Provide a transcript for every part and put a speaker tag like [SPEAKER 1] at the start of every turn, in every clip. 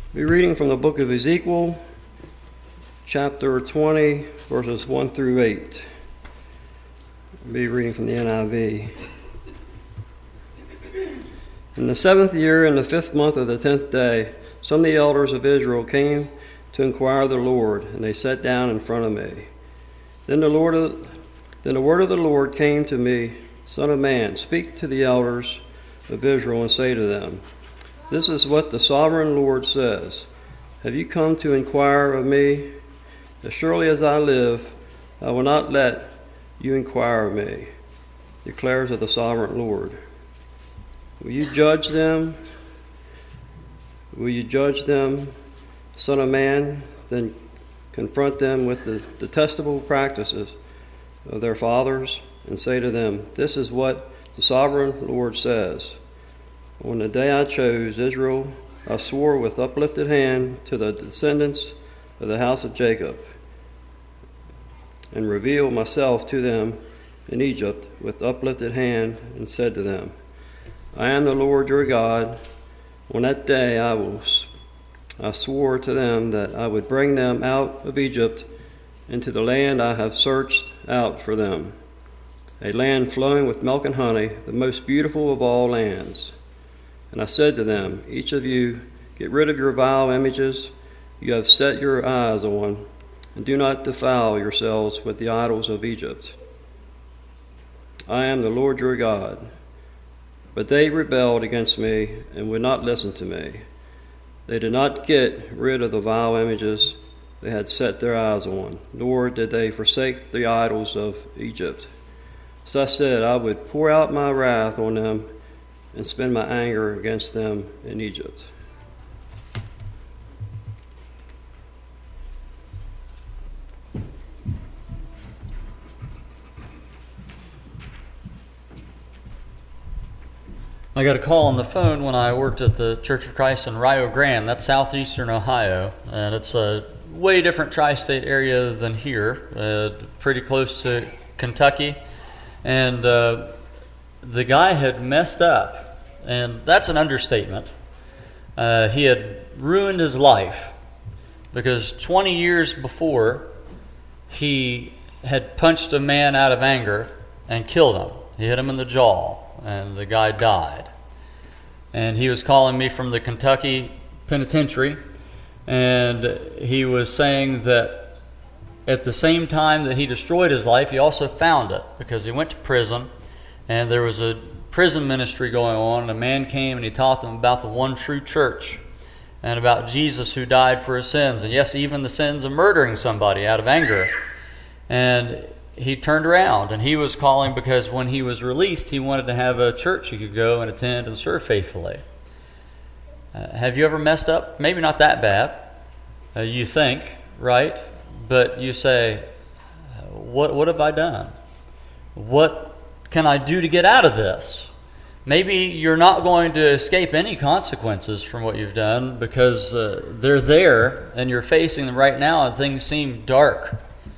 [SPEAKER 1] We're reading from the book of Ezekiel, chapter 20, verses 1 through 8. We'll be reading from the NIV. In the 7th year, in the 5th month of the 10th day, some of the elders of Israel came to inquire of the Lord, and they sat down in front of me. Then the word of the Lord came to me, Son of man, speak to the elders of Israel and say to them, This is what the sovereign Lord says. Have you come to inquire of me? As surely as I live, I will not let you inquire of me, declares the sovereign Lord. Will you judge them? Will you judge them, Son of man? Then confront them with the detestable practices of their fathers and say to them, This is what the sovereign Lord says. On the day I chose Israel, I swore with uplifted hand to the descendants of the house of Jacob, and revealed myself to them in Egypt with uplifted hand, and said to them, I am the Lord your God. On that day I swore to them that I would bring them out of Egypt into the land I have searched out for them, a land flowing with milk and honey, the most beautiful of all lands. And I said to them, Each of you, get rid of your vile images you have set your eyes on, and do not defile yourselves with the idols of Egypt. I am the Lord your God. But they rebelled against me and would not listen to me. They did not get rid of the vile images they had set their eyes on, nor did they forsake the idols of Egypt. So I said I would pour out my wrath on them and spend my anger against them in Egypt.
[SPEAKER 2] I got a call on the phone when I worked at the Church of Christ in Rio Grande. That's southeastern Ohio, and it's a way different tri-state area than here, pretty close to Kentucky. And the guy had messed up, and that's an understatement. He had ruined his life because 20 years before, he had punched a man out of anger and killed him. He hit him in the jaw, and the guy died. And he was calling me from the Kentucky penitentiary, and he was saying that at the same time that he destroyed his life, he also found it because he went to prison. And there was a prison ministry going on, and a man came and he taught them about the one true church and about Jesus who died for his sins, and yes, even the sins of murdering somebody out of anger. And he turned around, and he was calling because when he was released, he wanted to have a church he could go and attend and serve faithfully. Have you ever messed up? Maybe not that bad, you think, right? But you say, what have I done? What can I do to get out of this? Maybe you're not going to escape any consequences from what you've done because they're there and you're facing them right now and things seem dark.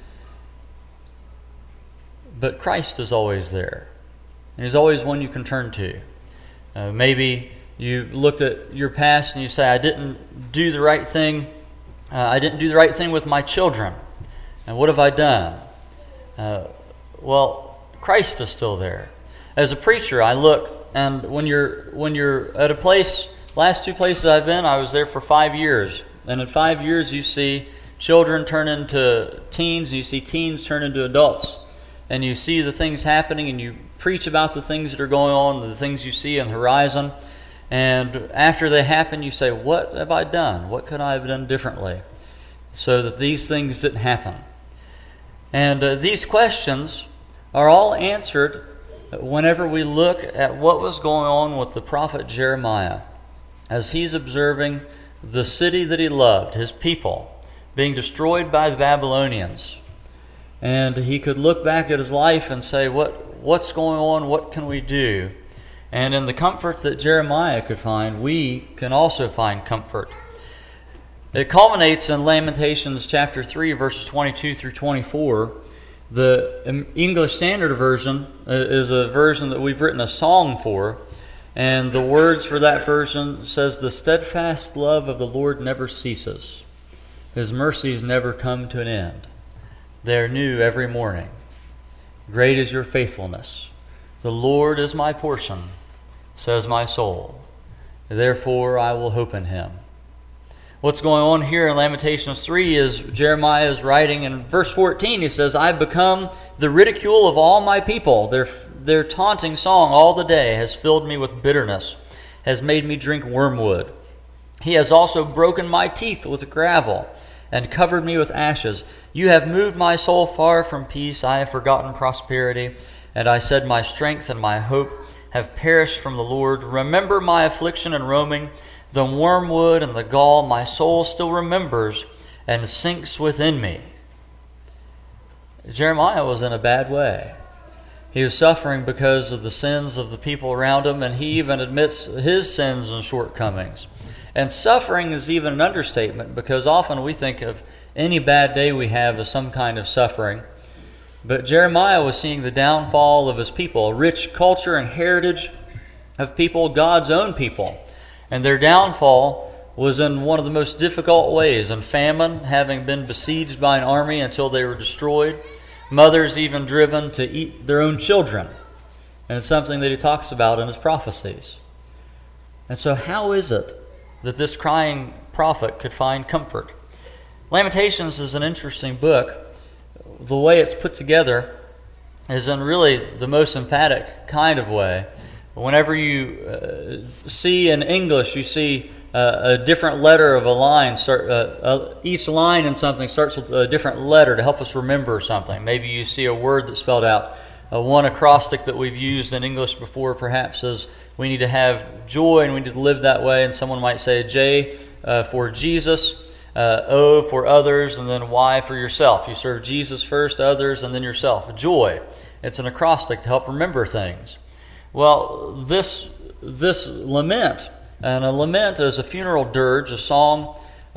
[SPEAKER 2] But Christ is always there. And He's always one you can turn to. Maybe you looked at your past and you say, I didn't do the right thing. I didn't do the right thing with my children. And what have I done? Well, Christ is still there. As a preacher, I look, and when you're at a place, last two places I've been, I was there for 5 years. And in 5 years, you see children turn into teens, and you see teens turn into adults. And you see the things happening, and you preach about the things that are going on, the things you see on the horizon. And after they happen, you say, what have I done? What could I have done differently so that these things didn't happen? And these questions are all answered whenever we look at what was going on with the prophet Jeremiah as he's observing the city that he loved, his people, being destroyed by the Babylonians. And he could look back at his life and say, what's going on? What can we do? And in the comfort that Jeremiah could find, we can also find comfort. It culminates in Lamentations chapter 3, verses 22 through 24. The English Standard Version is a version that we've written a song for, And the words for that version says, "The steadfast love of the Lord never ceases. His mercies never come to an end. They are new every morning. Great is your faithfulness. The Lord is my portion, says my soul. Therefore I will hope in him." What's going on here in Lamentations 3 is Jeremiah is writing in verse 14. He says, "I've become the ridicule of all my people. Their taunting song all the day has filled me with bitterness, has made me drink wormwood. He has also broken my teeth with gravel and covered me with ashes. You have moved my soul far from peace. I have forgotten prosperity. And I said, my strength and my hope have perished from the Lord. Remember my affliction and roaming, the wormwood and the gall. My soul still remembers and sinks within me." Jeremiah was in a bad way. He was suffering because of the sins of the people around him, and he even admits his sins and shortcomings. And suffering is even an understatement, because often we think of any bad day we have as some kind of suffering. But Jeremiah was seeing the downfall of his people, a rich culture and heritage of people, God's own people. And their downfall was in one of the most difficult ways, in famine, having been besieged by an army until they were destroyed. Mothers even driven to eat their own children. And it's something that he talks about in his prophecies. And so how is it that this crying prophet could find comfort? Lamentations is an interesting book. The way it's put together is in really the most emphatic kind of way. Whenever you see in English, you see a different letter of a line. Each line in something starts with a different letter to help us remember something. Maybe you see a word that's spelled out. One acrostic that we've used in English before perhaps is we need to have joy and we need to live that way. And someone might say J for Jesus, O for others, and then Y for yourself. You serve Jesus first, others, and then yourself. Joy. It's an acrostic to help remember things. Well, this lament, and a lament is a funeral dirge, a song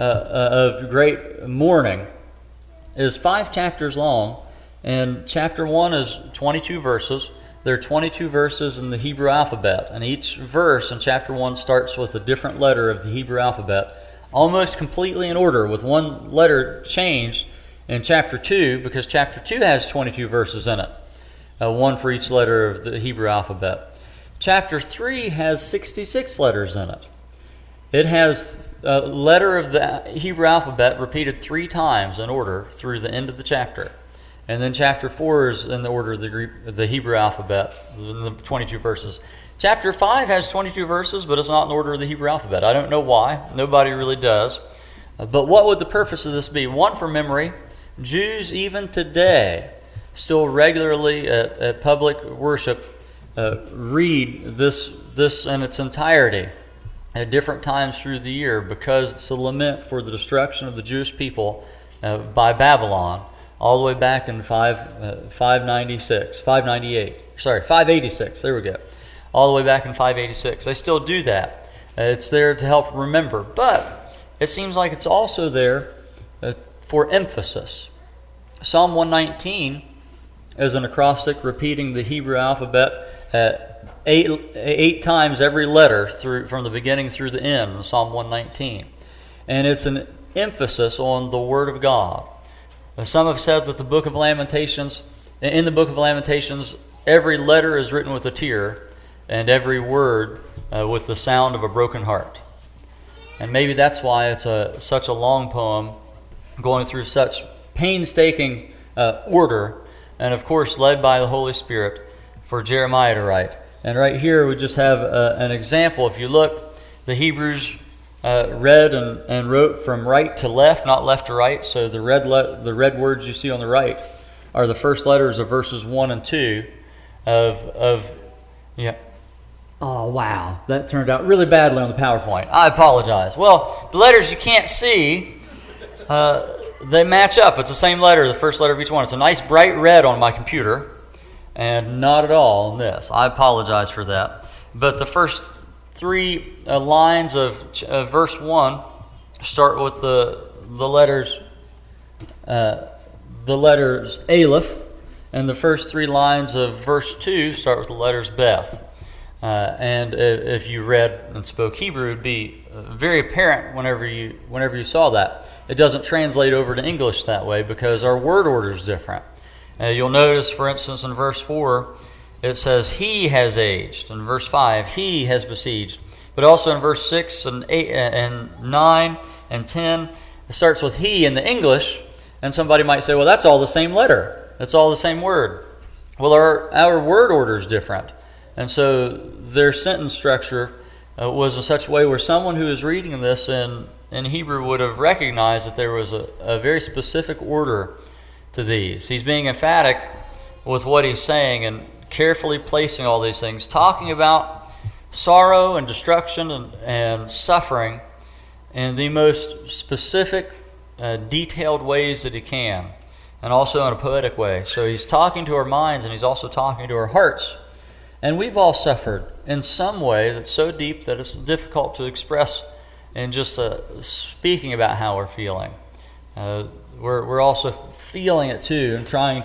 [SPEAKER 2] of great mourning, is 5 chapters long, and chapter 1 is 22 verses. There are 22 verses in the Hebrew alphabet, and each verse in chapter 1 starts with a different letter of the Hebrew alphabet, almost completely in order, with one letter changed in chapter 2, because chapter 2 has 22 verses in it. One for each letter of the Hebrew alphabet. Chapter 3 has 66 letters in it. It has a letter of the Hebrew alphabet repeated 3 times in order through the end of the chapter. And then chapter 4 is in the order of the Hebrew alphabet, the 22 verses. Chapter 5 has 22 verses, but it's not in order of the Hebrew alphabet. I don't know why. Nobody really does. But what would the purpose of this be? One, for memory. Jews, even today, still regularly at public worship read this in its entirety at different times through the year, because it's a lament for the destruction of the Jewish people by Babylon all the way back in 586. There we go. All the way back in 586. They still do that. It's there to help remember. But it seems like it's also there for emphasis. Psalm 119 is an acrostic repeating the Hebrew alphabet 8 times every letter from the beginning through the end in Psalm 119. And it's an emphasis on the Word of God. Some have said that in the Book of Lamentations, every letter is written with a tear, and every word with the sound of a broken heart. And maybe that's why it's such a long poem, going through such painstaking order, and of course led by the Holy Spirit for Jeremiah to write. And right here we just have an example. If you look, the Hebrews read and wrote from right to left, not left to right. So the red words you see on the right are the first letters of verses 1 and 2 of. Oh, wow. That turned out really badly on the PowerPoint. I apologize. Well, the letters you can't see, they match up. It's the same letter, the first letter of each one. It's a nice bright red on my computer, and not at all on this. I apologize for that. But the first 3 lines of verse 1 start with the letters Aleph, and the first 3 lines of verse 2 start with the letters Beth. And if you read and spoke Hebrew, it would be very apparent whenever you saw that. It doesn't translate over to English that way because our word order is different. You'll notice, for instance, in verse 4, it says, he has aged. In verse 5, he has besieged. But also in verse 6 and 8 and 9 and 10, it starts with he in the English, and somebody might say, well, that's all the same letter. That's all the same word. Well, our word order is different. And so their sentence structure was in such a way where someone who is reading this in Hebrew would have recognized that there was a very specific order to these. He's being emphatic with what he's saying and carefully placing all these things, talking about sorrow and destruction and suffering in the most specific, detailed ways that he can, and also in a poetic way. So he's talking to our minds and he's also talking to our hearts. And we've all suffered in some way that's so deep that it's difficult to express in just speaking about how we're feeling. We're also feeling it too and trying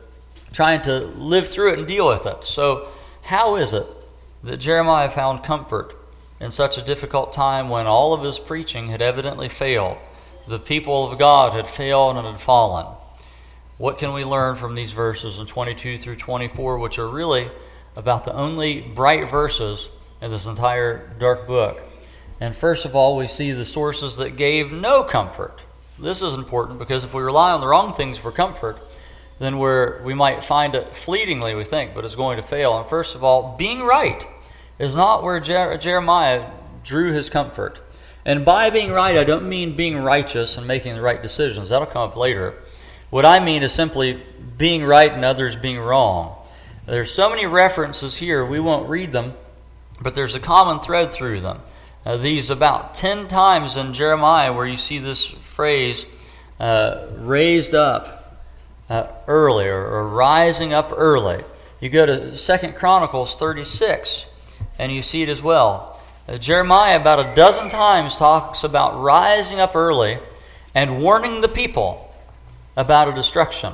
[SPEAKER 2] to live through it and deal with it. So how is it that Jeremiah found comfort in such a difficult time when all of his preaching had evidently failed? The people of God had failed and had fallen. What can we learn from these verses in 22 through 24, which are really about the only bright verses in this entire dark book? And first of all, we see the sources that gave no comfort. This is important because if we rely on the wrong things for comfort, then we might find it fleetingly, we think, but it's going to fail. And first of all, being right is not where Jeremiah drew his comfort. And by being right, I don't mean being righteous and making the right decisions. That'll come up later. What I mean is simply being right and others being wrong. There's so many references here, we won't read them, but there's a common thread through them. These about 10 times in Jeremiah where you see this phrase, raised up early or rising up early. You go to 2 Chronicles 36 and you see it as well. Jeremiah about a dozen times talks about rising up early and warning the people about a destruction.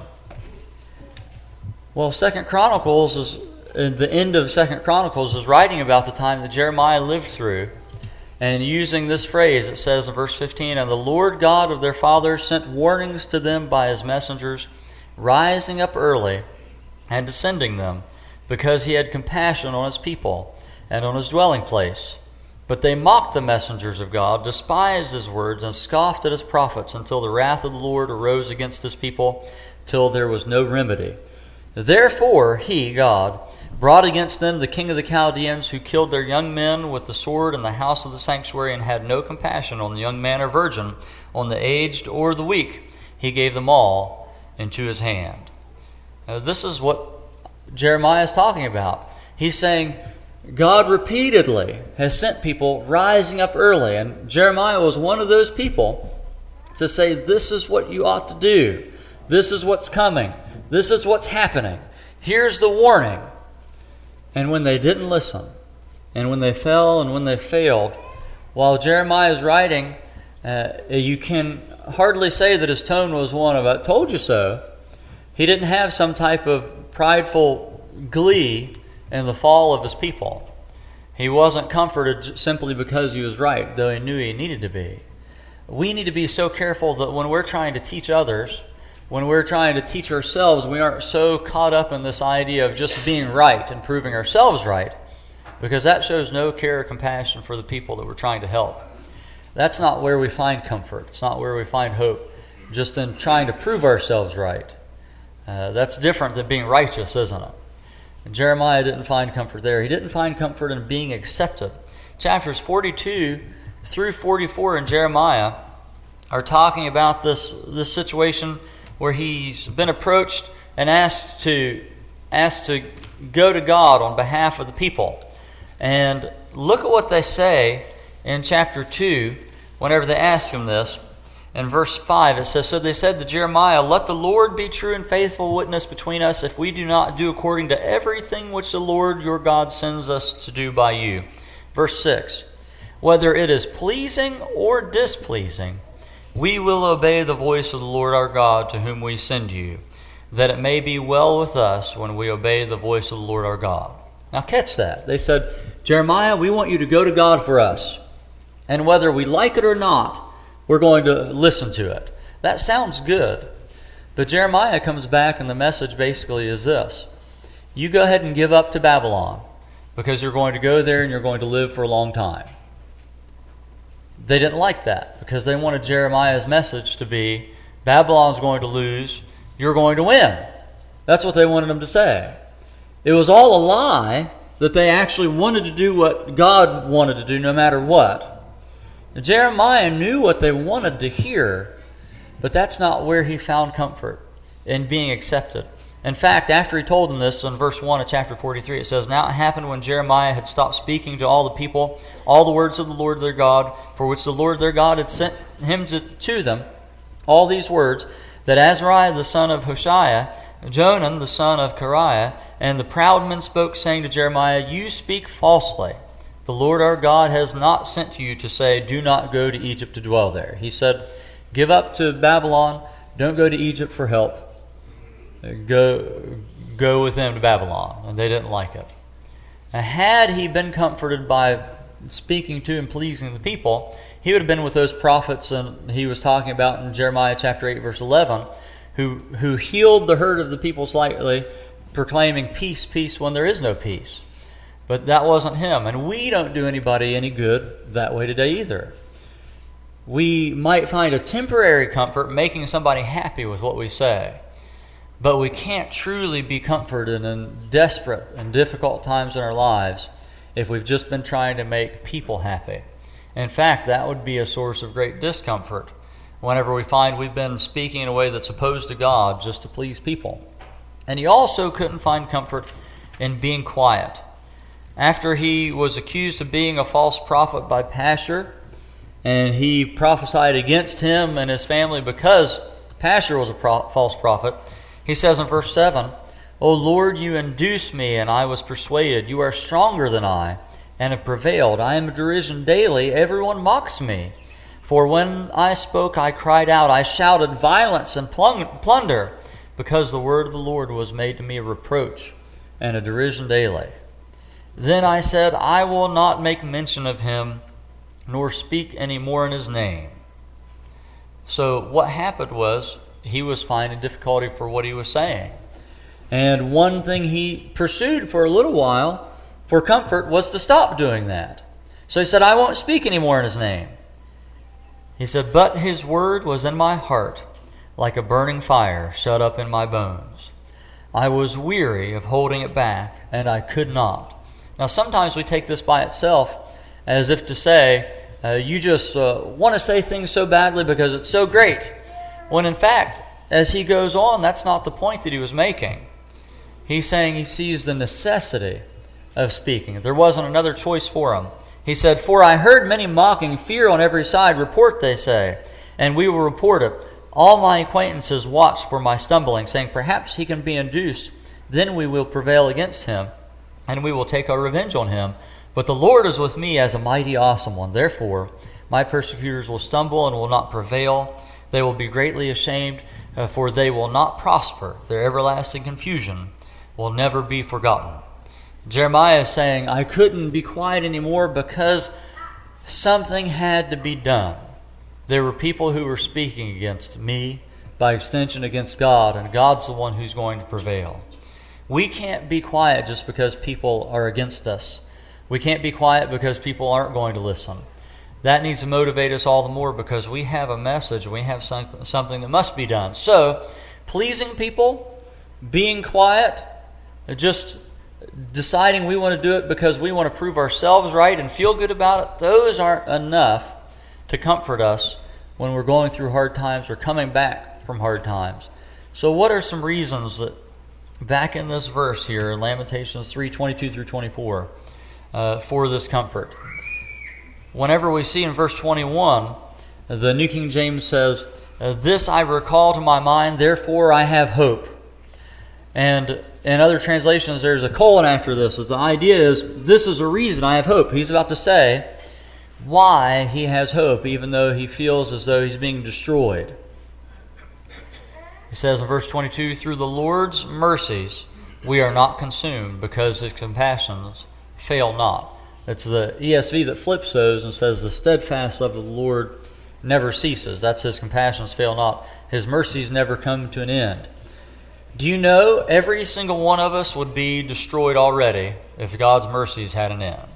[SPEAKER 2] Well, 2 Chronicles is the end of 2 Chronicles is writing about the time that Jeremiah lived through. And using this phrase, it says in verse 15, and the Lord God of their fathers sent warnings to them by his messengers, rising up early and descending them, because he had compassion on his people and on his dwelling place. But they mocked the messengers of God, despised his words, and scoffed at his prophets, until the wrath of the Lord arose against his people, till there was no remedy. Therefore he, God, brought against them the king of the Chaldeans, who killed their young men with the sword in the house of the sanctuary, and had no compassion on the young man or virgin, on the aged or the weak. He gave them all into his hand. Now, this is what Jeremiah is talking about. He's saying God repeatedly has sent people rising up early, and Jeremiah was one of those people to say, this is what you ought to do. This is what's coming. This is what's happening. Here's the warning. And when they didn't listen, and when they fell and when they failed, while Jeremiah is writing, you can hardly say that his tone was one of, I told you so. He didn't have some type of prideful glee in the fall of his people. He wasn't comforted simply because he was right, though he knew he needed to be. We need to be so careful that when we're trying to teach others, when we're trying to teach ourselves, we aren't so caught up in this idea of just being right and proving ourselves right, because that shows no care or compassion for the people that we're trying to help. That's not where we find comfort. It's not where we find hope, just in trying to prove ourselves right. That's different than being righteous, isn't it? And Jeremiah didn't find comfort there. He didn't find comfort in being accepted. Chapters 42 through 44 in Jeremiah are talking about this situation where he's been approached and asked to go to God on behalf of the people. And look at what they say in chapter 2 whenever they ask him this. In verse 5 it says, so they said to Jeremiah, let the Lord be true and faithful witness between us if we do not do according to everything which the Lord your God sends us to do by you. Verse 6, whether it is pleasing or displeasing, we will obey the voice of the Lord our God to whom we send you, that it may be well with us when we obey the voice of the Lord our God. Now catch that. They said, Jeremiah, we want you to go to God for us. And whether we like it or not, we're going to listen to it. That sounds good. But Jeremiah comes back and the message basically is this. You go ahead and give up to Babylon because you're going to go there and you're going to live for a long time. They didn't like that because they wanted Jeremiah's message to be, Babylon's going to lose, you're going to win. That's what they wanted him to say. It was all a lie that they actually wanted to do what God wanted to do no matter what. Jeremiah knew what they wanted to hear, but that's not where he found comfort in being accepted. In fact, after he told them this, in verse 1 of chapter 43, it says, Now it happened when Jeremiah had stopped speaking to all the people, all the words of the Lord their God, for which the Lord their God had sent him to them, all these words, that Azariah the son of Hoshea, Jonan the son of Kareah, and the proud men spoke, saying to Jeremiah, You speak falsely. The Lord our God has not sent you to say, Do not go to Egypt to dwell there. He said, Give up to Babylon. Don't go to Egypt for help. Go with them to Babylon. And they didn't like it. Now, had he been comforted by speaking to and pleasing the people, he would have been with those prophets and he was talking about in Jeremiah chapter 8, verse 11, who healed the hurt of the people slightly, proclaiming peace, peace when there is no peace. But that wasn't him. And we don't do anybody any good that way today either. We might find a temporary comfort making somebody happy with what we say. But we can't truly be comforted in desperate and difficult times in our lives if we've just been trying to make people happy. In fact, that would be a source of great discomfort whenever we find we've been speaking in a way that's opposed to God just to please people. And he also couldn't find comfort in being quiet. After he was accused of being a false prophet by Pashur, and he prophesied against him and his family because Pashur was a false prophet, he says in verse 7, O Lord, you induced me, and I was persuaded. You are stronger than I, and have prevailed. I am a derision daily. Everyone mocks me. For when I spoke, I cried out. I shouted violence and plunder, because the word of the Lord was made to me a reproach and a derision daily. Then I said, I will not make mention of him, nor speak any more in his name. So what happened was, he was finding difficulty for what he was saying. And one thing he pursued for a little while for comfort was to stop doing that. So he said, I won't speak anymore in his name. He said, but his word was in my heart like a burning fire shut up in my bones. I was weary of holding it back, and I could not. Now sometimes we take this by itself as if to say, you just want to say things so badly because it's so great. When in fact, as he goes on, that's not the point that he was making. He's saying he sees the necessity of speaking. There wasn't another choice for him. He said, For I heard many mocking, fear on every side, report, they say, and we will report it. All my acquaintances watch for my stumbling, saying, Perhaps he can be induced, then we will prevail against him, and we will take our revenge on him. But the Lord is with me as a mighty awesome one. Therefore, my persecutors will stumble and will not prevail. They will be greatly ashamed, for they will not prosper. Their everlasting confusion will never be forgotten. Jeremiah is saying, I couldn't be quiet anymore because something had to be done. There were people who were speaking against me, by extension against God, and God's the one who's going to prevail. We can't be quiet just because people are against us. We can't be quiet because people aren't going to listen. That needs to motivate us all the more because we have a message, we have something that must be done. So, pleasing people, being quiet, just deciding we want to do it because we want to prove ourselves right and feel good about it, those aren't enough to comfort us when we're going through hard times or coming back from hard times. So what are some reasons that, back in this verse here, in Lamentations 3:22 through 24, for this comfort? Whenever we see in verse 21, the New King James says, This I recall to my mind, therefore I have hope. And in other translations, there's a colon after this. The idea is, this is a reason I have hope. He's about to say why he has hope, even though he feels as though he's being destroyed. He says in verse 22, Through the Lord's mercies we are not consumed, because his compassions fail not. It's the ESV that flips those and says, the steadfast love of the Lord never ceases. That's his compassions fail not. His mercies never come to an end. Do you know every single one of us would be destroyed already if God's mercies had an end?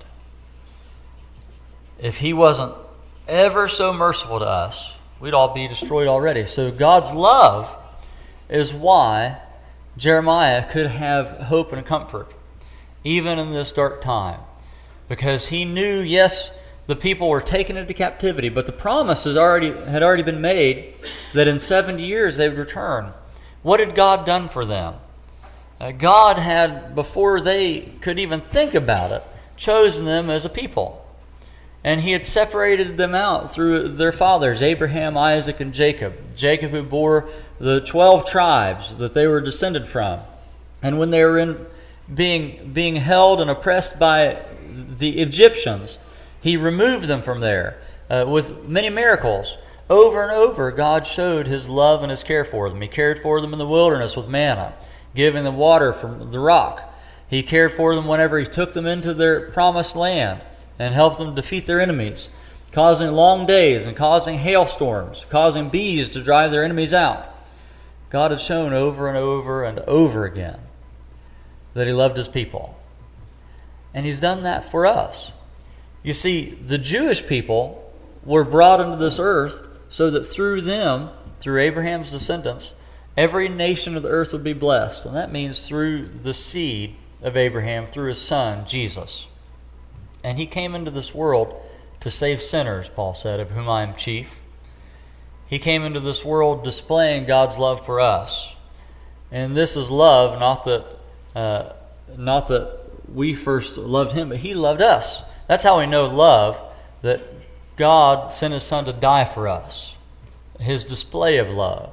[SPEAKER 2] If he wasn't ever so merciful to us, we'd all be destroyed already. So God's love is why Jeremiah could have hope and comfort, even in this dark time. Because he knew, yes, the people were taken into captivity, but the promise had already been made that in 70 years they would return. What had God done for them? God had, before they could even think about it, chosen them as a people. And he had separated them out through their fathers, Abraham, Isaac, and Jacob. Jacob, who bore the 12 tribes that they were descended from. And when they were being held and oppressed by the Egyptians, he removed them from there with many miracles. Over and over, God showed his love and his care for them. He cared for them in the wilderness with manna, giving them water from the rock. He cared for them whenever he took them into their promised land and helped them defeat their enemies, causing long days and causing hailstorms, causing bees to drive their enemies out. God had shown over and over and over again that he loved his people. And he's done that for us. You see, the Jewish people were brought into this earth so that through them, through Abraham's descendants, every nation of the earth would be blessed. And that means through the seed of Abraham, through his son, Jesus. And he came into this world to save sinners, Paul said, of whom I am chief. He came into this world displaying God's love for us. And this is love, not that we first loved him, but he loved us. That's how we know love, that God sent his son to die for us. His display of love.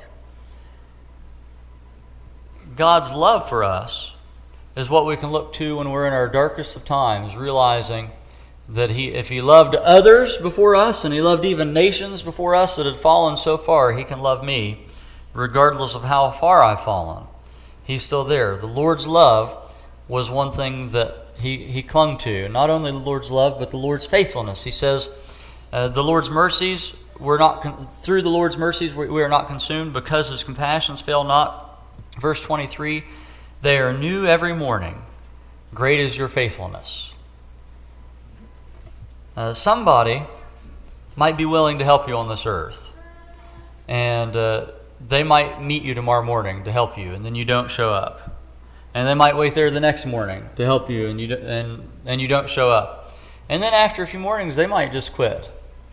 [SPEAKER 2] God's love for us is what we can look to when we're in our darkest of times, realizing that if he loved others before us, and he loved even nations before us that had fallen so far, he can love me regardless of how far I've fallen. He's still there. The Lord's love was one thing that he clung to. Not only the Lord's love, but the Lord's faithfulness. He says, the Lord's mercies, through the Lord's mercies we are not consumed, because his compassions fail not. Verse 23, they are new every morning. Great is your faithfulness. Somebody might be willing to help you on this earth. And they might meet you tomorrow morning to help you, and then you don't show up. And they might wait there the next morning to help you, and you don't show up. And then after a few mornings, they might just quit.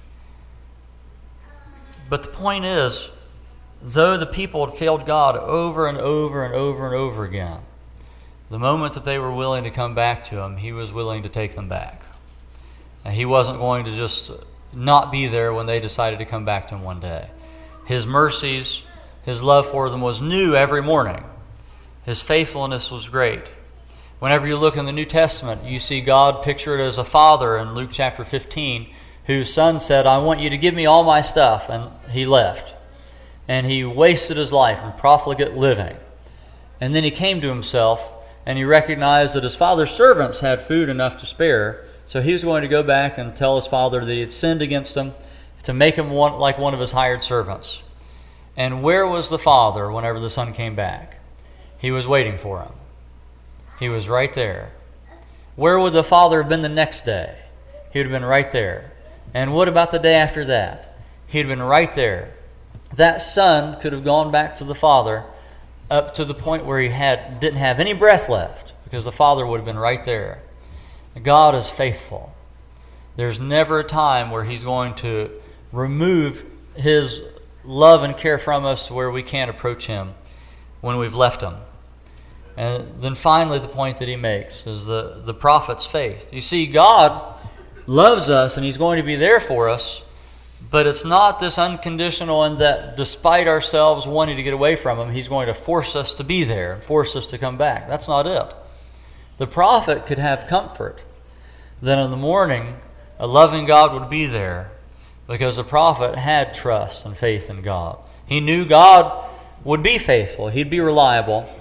[SPEAKER 2] But the point is, though the people had failed God over and over and over and over again, the moment that they were willing to come back to him, he was willing to take them back. And he wasn't going to just not be there when they decided to come back to him one day. His mercies, his love for them was new every morning. His faithfulness was great. Whenever you look in the New Testament, you see God pictured as a father in Luke chapter 15, whose son said, I want you to give me all my stuff. And he left. And he wasted his life in profligate living. And then he came to himself, and he recognized that his father's servants had food enough to spare. So he was going to go back and tell his father that he had sinned against him, to make him like one of his hired servants. And where was the father whenever the son came back? He was waiting for him. He was right there. Where would the father have been the next day? He would have been right there. And what about the day after that? He'd have been right there. That son could have gone back to the father up to the point where he didn't have any breath left, because the father would have been right there. God is faithful. There's never a time where he's going to remove his love and care from us where we can't approach him when we've left him. And then finally, the point that he makes is the prophet's faith. You see, God loves us and he's going to be there for us, but it's not this unconditional and that despite ourselves wanting to get away from him, he's going to force us to be there and force us to come back. That's not it. The prophet could have comfort that in the morning a loving God would be there, because the prophet had trust and faith in God. He knew God would be faithful. He'd be reliable.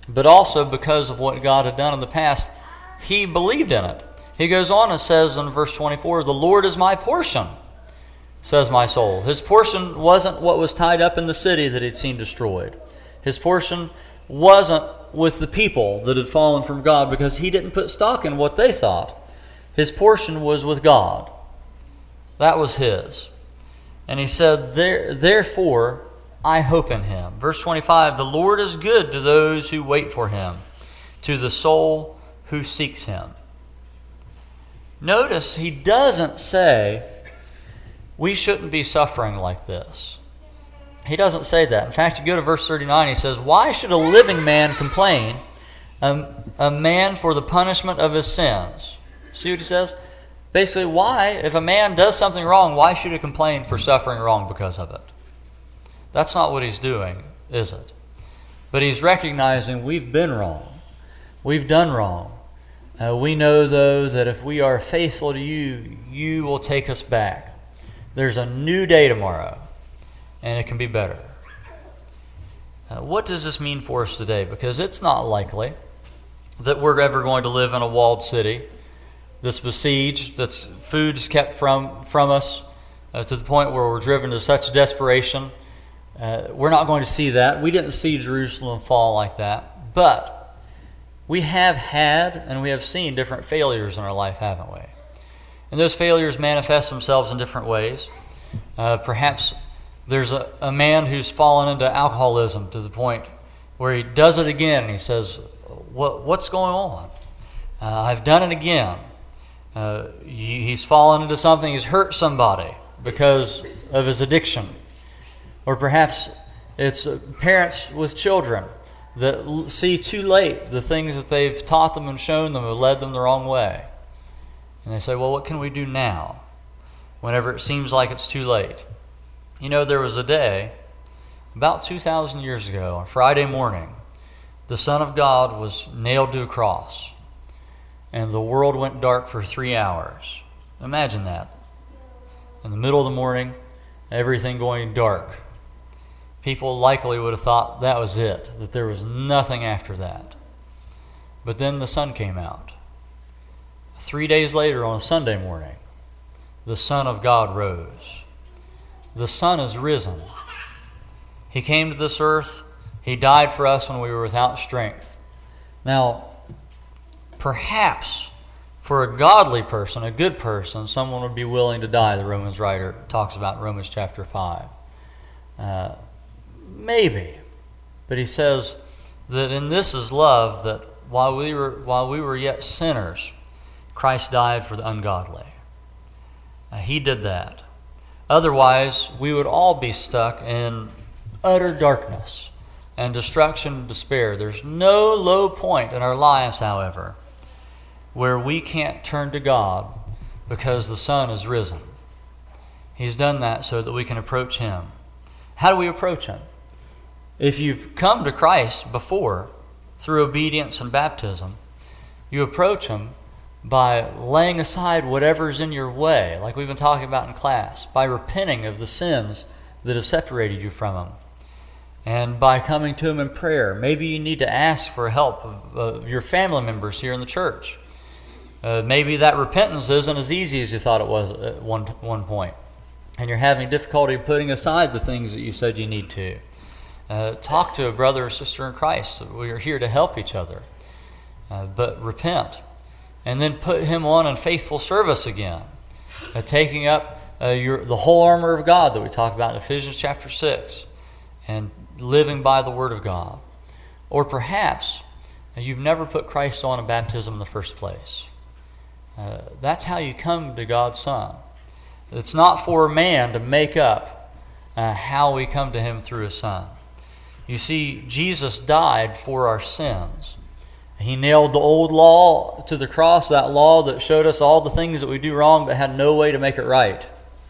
[SPEAKER 2] but also because of what God had done in the past, he believed in it. He goes on and says in verse 24, "The Lord is my portion, says my soul." His portion wasn't what was tied up in the city that he'd seen destroyed. His portion wasn't with the people that had fallen from God, because he didn't put stock in what they thought. His portion was with God. That was his. And he said, "Therefore I hope in him." Verse 25, "The Lord is good to those who wait for him, to the soul who seeks him." Notice he doesn't say we shouldn't be suffering like this. He doesn't say that. In fact, you go to verse 39, he says, "Why should a living man complain, a man for the punishment of his sins?" See what he says? Basically, why, if a man does something wrong, why should he complain for suffering wrong because of it? That's not what he's doing, is it? But he's recognizing we've been wrong. We've done wrong. We know, though, that if we are faithful to you, you will take us back. There's a new day tomorrow, and it can be better. What does this mean for us today? Because it's not likely that we're ever going to live in a walled city that's besieged, that's food's kept from us to the point where we're driven to such desperation. We're not going to see that. We didn't see Jerusalem fall like that. But we have had and we have seen different failures in our life, haven't we? And those failures manifest themselves in different ways. Perhaps there's a man who's fallen into alcoholism to the point where he does it again and he says, what's going on? I've done it again. He's fallen into something, he's hurt somebody because of his addiction. Or perhaps it's parents with children that see too late the things that they've taught them and shown them have led them the wrong way. And they say, well, what can we do now whenever it seems like it's too late? You know, there was a day about 2,000 years ago, on Friday morning, the Son of God was nailed to a cross, and the world went dark for 3 hours. Imagine that. In the middle of the morning, everything going dark. People likely would have thought that was it, that there was nothing after that. But then the sun came out. 3 days later, on a Sunday morning, the Son of God rose. The Son is risen. He came to this earth. He died for us when we were without strength. Now, perhaps for a godly person, a good person, someone would be willing to die, the Romans writer talks about in Romans chapter 5. Maybe. But he says that in this is love, that while we were yet sinners, Christ died for the ungodly. He did that. Otherwise, we would all be stuck in utter darkness and destruction and despair. There's no low point in our lives, however, where we can't turn to God because the Son is risen. He's done that so that we can approach Him. How do we approach Him? If you've come to Christ before through obedience and baptism, you approach Him by laying aside whatever's in your way, like we've been talking about in class, by repenting of the sins that have separated you from Him, and by coming to Him in prayer. Maybe you need to ask for help of your family members here in the church. Maybe that repentance isn't as easy as you thought it was at one point, and you're having difficulty putting aside the things that you said you need to. Talk to a brother or sister in Christ. We are here to help each other. But repent. And then put Him on in faithful service again. Taking up the whole armor of God that we talk about in Ephesians chapter 6. And living by the Word of God. Or perhaps you've never put Christ on in baptism in the first place. That's how you come to God's Son. It's not for a man to make up how we come to Him through His Son. You see, Jesus died for our sins. He nailed the old law to the cross, that law that showed us all the things that we do wrong but had no way to make it right.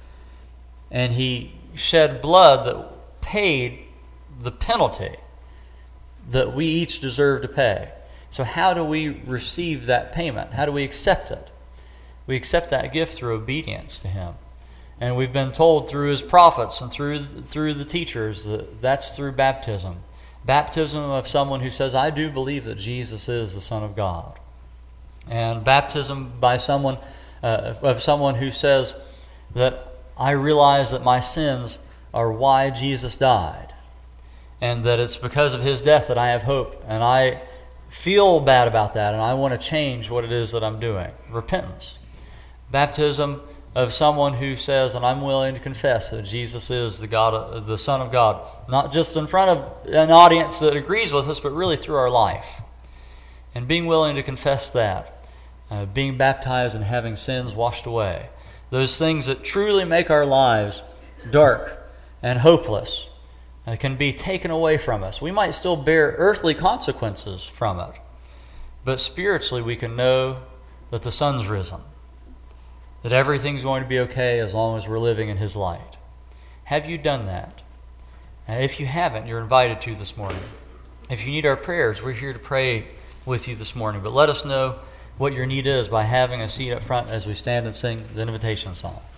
[SPEAKER 2] And He shed blood that paid the penalty that we each deserve to pay. So how do we receive that payment? How do we accept it? We accept that gift through obedience to Him. And we've been told through His prophets and through the teachers that that's through baptism. Baptism of someone who says, I do believe that Jesus is the Son of God. And baptism by someone who says that I realize that my sins are why Jesus died, and that it's because of his death that I have hope, and I feel bad about that, and I want to change what it is that I'm doing. Repentance. Baptism of someone who says, and I'm willing to confess that Jesus is the Son of God, not just in front of an audience that agrees with us, but really through our life. And being willing to confess that, being baptized and having sins washed away. Those things that truly make our lives dark and hopeless can be taken away from us. We might still bear earthly consequences from it, but spiritually we can know that the sun's risen, that everything's going to be okay as long as we're living in his light. Have you done that? And if you haven't, you're invited to this morning. If you need our prayers, we're here to pray with you this morning, but let us know what your need is by having a seat up front as we stand and sing the invitation song.